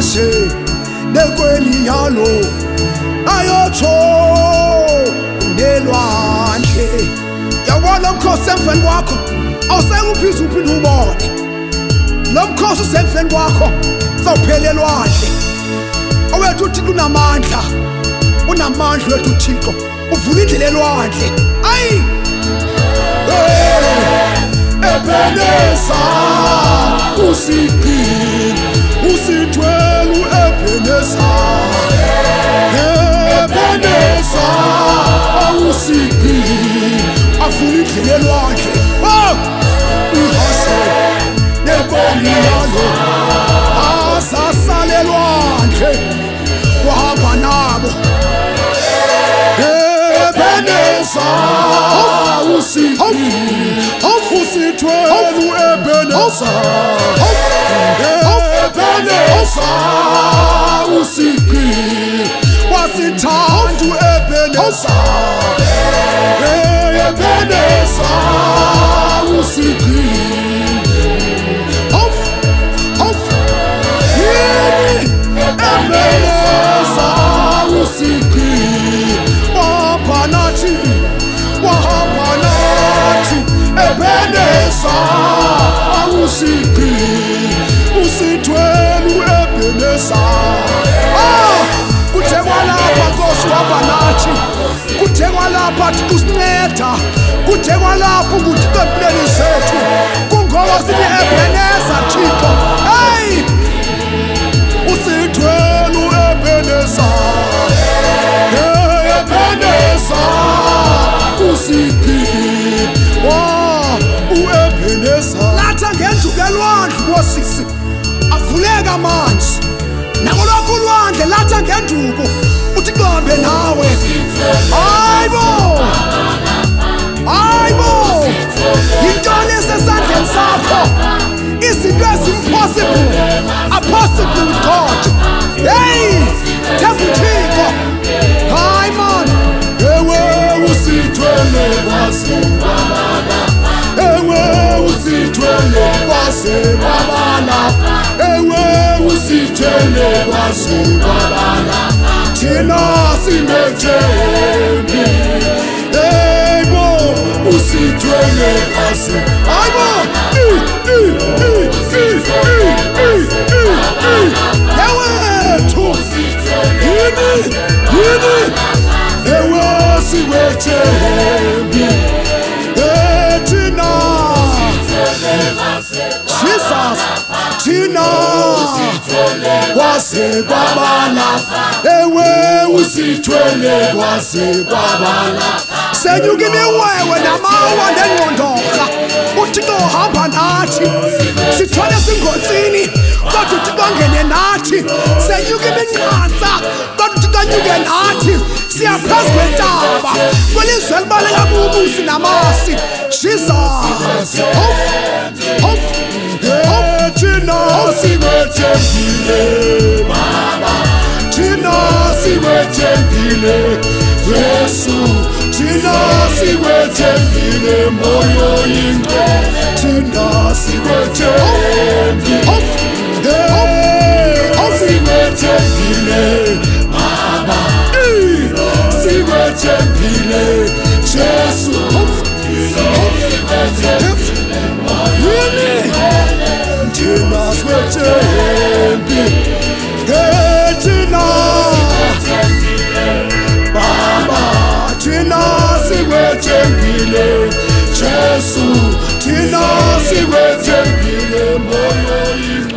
uhashe nekweli yalo ayotsho unelwandle. Yabona umkhosi emveni kwakho awusenguphiza uphinde ubone. Lo mkhosi usemveni kwakho uzawuphela elwandle. Owethu uThixo unamandla, unamandla wethu uThixo uvula indlela elwandle. Ayi Ebeneza usiphile usithwele Ebeneza. Ebeneza usiphile avula indlela elwandle. Uhase nekweli yalo asasale elwandle wahamba nabo. Ebeneza usiphile usithwele Ebeneza. Ebeneza usiphile wasithanda Ebeneza. Ebeneza usiphile Ebeneza usiphile wahamba nathi, wahamba nathi. Ebeneza usiphile usithwele Ebeneza. Kuthe kwalapha Nkosi wahamba nathi, kuthe kwalapha Thixo usinceda, kuthe kwalapha uThixo empilweni zethu. Kungoba sithi Ebeneza Thixo. Hey usithwele Ebeneza. Ebeneza usiphile uEbeneza. Latha ngenduku elwandle ngosisi avuleka amanzi. Nakulokhu ulwandle latha ngenduku uThixo ahambe nawe. Hayibo, hayibo, yintoni esesandleni sakho? Izinto ezimpossible are possible with God. Hey, themba uThixo. Hayi man, ewe usithwele kwasekwabala. Ewe usithwele kwasekwabala. Ewe usithwele kwasekwabala. Thina simethembi. Hey bo usithwele kwase. Hayibo, yewethu yini ewe siwethembi. Thina Jesus, thina kwasekwabala. Ewe usithwele kwasekwabala. Senyuka imiwewe namawa nengqondorha uThixo uhamba nathi. Sithole singotsini kodwa uThixo angene nathi. Senyuka iminqantsa kodwa uThixo anyuke nathi. Siya phezu kwentaba kwelizwe elibaleka kubusi namasi. Jesus thina siwethembile Baba, thina siwethembile Yesu, thina siwethembile Moyo Ingcwele, thina siwethembile siwethembile Baba, siwethembile Yesu, siwethembile Moyo Ingcwele, thina siwethembile thina Baba, thina siwethembile Jesu, thina siwethembile Moyo Ingcwele.